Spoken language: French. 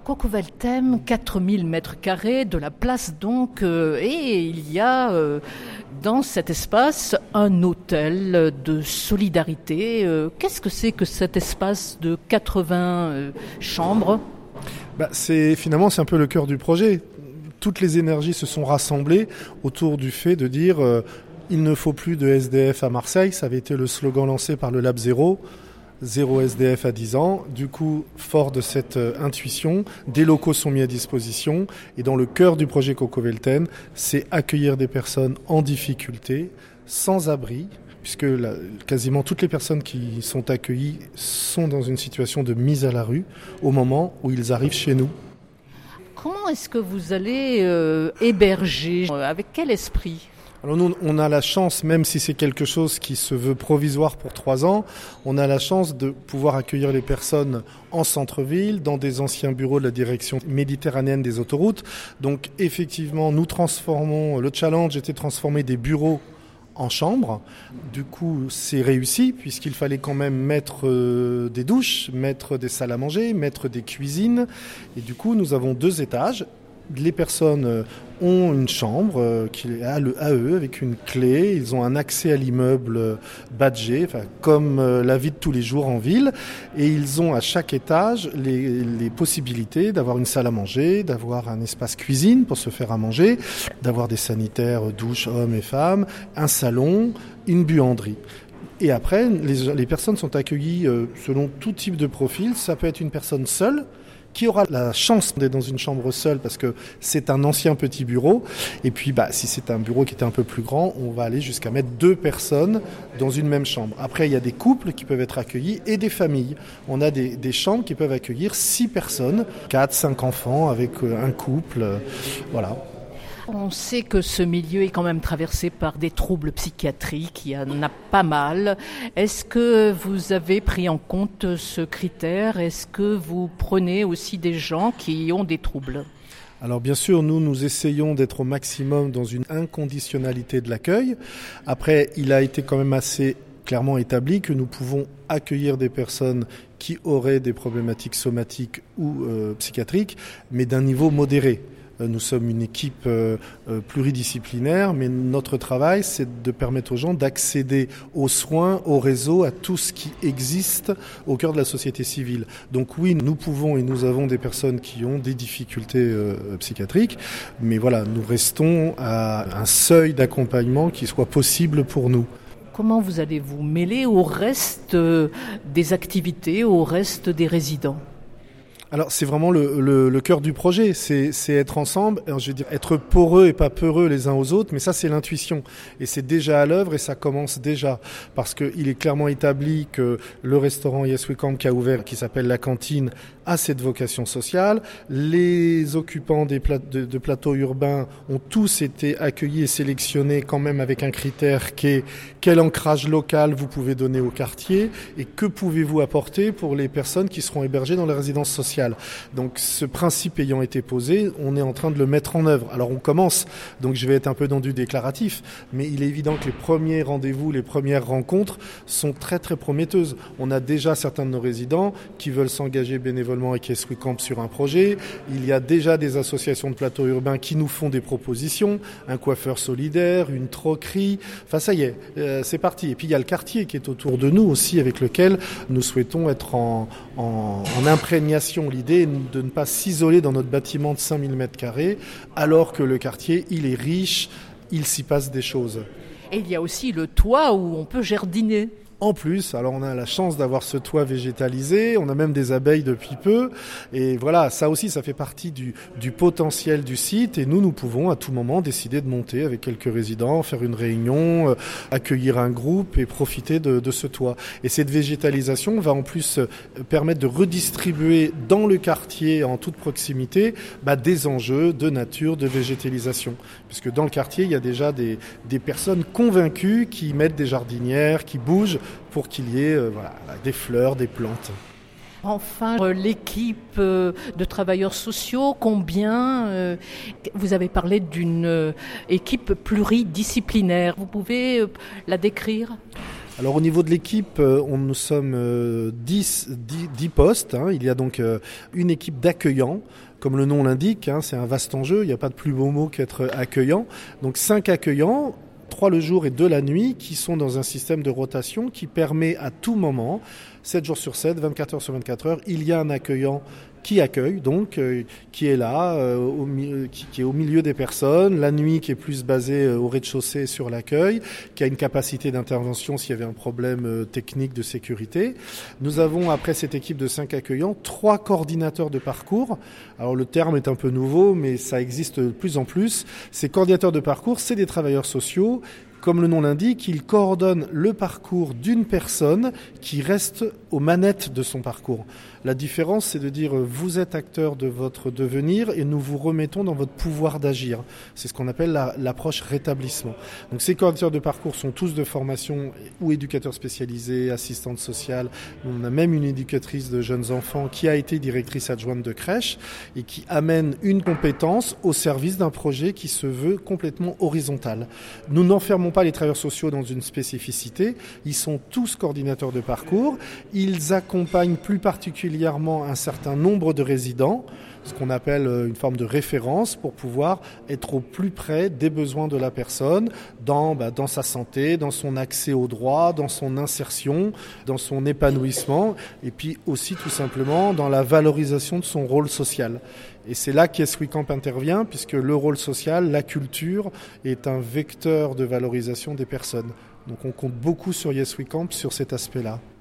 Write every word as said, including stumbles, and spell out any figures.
Cocoveltem, quatre mille mètres carrés, de la place donc, euh, et il y a euh, dans cet espace un hôtel de solidarité. Euh, qu'est-ce que c'est que cet espace de quatre-vingts euh, chambres ? bah, c'est, Finalement, c'est un peu le cœur du projet. Toutes les énergies se sont rassemblées autour du fait de dire euh, il ne faut plus de S D F à Marseille. Ça avait été le slogan lancé par le Lab Zéro. Zéro S D F à dix ans. Du coup, fort de cette euh, intuition, des locaux sont mis à disposition. Et dans le cœur du projet Cocoveltem, c'est accueillir des personnes en difficulté, sans abri, puisque la, quasiment toutes les personnes qui sont accueillies sont dans une situation de mise à la rue au moment où ils arrivent chez nous. Comment est-ce que vous allez euh, héberger ? Avec quel esprit ? Alors nous, on a la chance, même si c'est quelque chose qui se veut provisoire pour trois ans, on a la chance de pouvoir accueillir les personnes en centre-ville, dans des anciens bureaux de la direction méditerranéenne des autoroutes. Donc effectivement, nous transformons, le challenge était de transformer des bureaux en chambre. Du coup, c'est réussi puisqu'il fallait quand même mettre euh, des douches, mettre des salles à manger, mettre des cuisines. Et du coup, nous avons deux étages. Les personnes ont une chambre qui est à eux avec une clé. Ils ont un accès à l'immeuble badgé, enfin, comme la vie de tous les jours en ville. Et ils ont à chaque étage les, les possibilités d'avoir une salle à manger, d'avoir un espace cuisine pour se faire à manger, d'avoir des sanitaires, douches, hommes et femmes, un salon, une buanderie. Et après, les, les personnes sont accueillies selon tout type de profil. Ça peut être une personne seule, qui aura la chance d'être dans une chambre seule parce que c'est un ancien petit bureau. Et puis, bah, si c'est un bureau qui était un peu plus grand, on va aller jusqu'à mettre deux personnes dans une même chambre. Après, il y a des couples qui peuvent être accueillis et des familles. On a des, des chambres qui peuvent accueillir six personnes, quatre, cinq enfants avec un couple. Euh, voilà. On sait que ce milieu est quand même traversé par des troubles psychiatriques, il y en a pas mal. Est-ce que vous avez pris en compte ce critère ? Est-ce que vous prenez aussi des gens qui ont des troubles ? Alors bien sûr, nous, nous essayons d'être au maximum dans une inconditionnalité de l'accueil. Après, il a été quand même assez clairement établi que nous pouvons accueillir des personnes qui auraient des problématiques somatiques ou euh, psychiatriques, mais d'un niveau modéré. Nous sommes une équipe euh, pluridisciplinaire, mais notre travail, c'est de permettre aux gens d'accéder aux soins, aux réseaux, à tout ce qui existe au cœur de la société civile. Donc oui, nous pouvons et nous avons des personnes qui ont des difficultés euh, psychiatriques, mais voilà, nous restons à un seuil d'accompagnement qui soit possible pour nous. Comment vous allez vous mêler au reste des activités, au reste des résidents ? Alors c'est vraiment le, le, le cœur du projet, c'est, c'est être ensemble, alors, je veux dire être peureux et pas peureux les uns aux autres, mais ça c'est l'intuition et c'est déjà à l'œuvre et ça commence déjà parce qu'il est clairement établi que le restaurant Yes We Camp qui a ouvert, qui s'appelle La Cantine, a cette vocation sociale. Les occupants des pla- de, de plateaux urbains ont tous été accueillis et sélectionnés quand même avec un critère qui est quel ancrage local vous pouvez donner au quartier et que pouvez-vous apporter pour les personnes qui seront hébergées dans les résidences sociales. Donc ce principe ayant été posé, on est en train de le mettre en œuvre. Alors on commence, donc je vais être un peu dans du déclaratif, mais il est évident que les premiers rendez-vous, les premières rencontres sont très très prometteuses. On a déjà certains de nos résidents qui veulent s'engager bénévolement avec Yes We Camp sur un projet. Il y a déjà des associations de plateaux urbains qui nous font des propositions, un coiffeur solidaire, une troquerie. Enfin ça y est, euh, c'est parti. Et puis il y a le quartier qui est autour de nous aussi, avec lequel nous souhaitons être en, en, en imprégnation. L'idée est de ne pas s'isoler dans notre bâtiment de cinq mille mètres carrés, alors que le quartier, il est riche, il s'y passe des choses. Et il y a aussi le toit où on peut jardiner. En plus, alors on a la chance d'avoir ce toit végétalisé, on a même des abeilles depuis peu, et voilà, ça aussi, ça fait partie du, du potentiel du site, et nous, nous pouvons à tout moment décider de monter avec quelques résidents, faire une réunion, euh, accueillir un groupe et profiter de, de ce toit. Et cette végétalisation va en plus euh, permettre de redistribuer dans le quartier, en toute proximité, bah, des enjeux de nature, de végétalisation. Puisque dans le quartier, il y a déjà des, des personnes convaincues qui mettent des jardinières, qui bougent, pour qu'il y ait euh, voilà, des fleurs, des plantes. Enfin, euh, l'équipe euh, de travailleurs sociaux, combien euh, vous avez parlé d'une euh, équipe pluridisciplinaire. Vous pouvez euh, la décrire ? Alors au niveau de l'équipe, on, nous sommes dix, dix, dix postes. Hein. Il y a donc une équipe d'accueillants. Comme le nom l'indique, hein, c'est un vaste enjeu. Il n'y a pas de plus beau mot qu'être accueillant. Donc cinq accueillants, trois le jour et deux la nuit, qui sont dans un système de rotation qui permet à tout moment, sept jours sur sept, vingt-quatre heures sur vingt-quatre heures, il y a un accueillant qui accueille, donc euh, qui est là, euh, au, qui, qui est au milieu des personnes, la nuit qui est plus basée euh, au rez-de-chaussée sur l'accueil, qui a une capacité d'intervention s'il y avait un problème euh, technique de sécurité. Nous avons, après cette équipe de cinq accueillants, trois coordinateurs de parcours. Alors le terme est un peu nouveau, mais ça existe de plus en plus. Ces coordinateurs de parcours, c'est des travailleurs sociaux. Comme le nom l'indique, ils coordonnent le parcours d'une personne qui reste aux manettes de son parcours. La différence, c'est de dire vous êtes acteur de votre devenir et nous vous remettons dans votre pouvoir d'agir. C'est ce qu'on appelle la, l'approche rétablissement. Donc ces coordinateurs de parcours sont tous de formation ou éducateurs spécialisés, assistantes sociales. On a même une éducatrice de jeunes enfants qui a été directrice adjointe de crèche et qui amène une compétence au service d'un projet qui se veut complètement horizontal. Nous n'enfermons pas les travailleurs sociaux dans une spécificité. Ils sont tous coordinateurs de parcours. Ils accompagnent plus particulièrement un certain nombre de résidents, ce qu'on appelle une forme de référence pour pouvoir être au plus près des besoins de la personne dans, bah, dans sa santé, dans son accès aux droits, dans son insertion, dans son épanouissement et puis aussi tout simplement dans la valorisation de son rôle social. Et c'est là qu'Yes We Camp intervient puisque le rôle social, la culture est un vecteur de valorisation des personnes. Donc on compte beaucoup sur Yes We Camp sur cet aspect-là.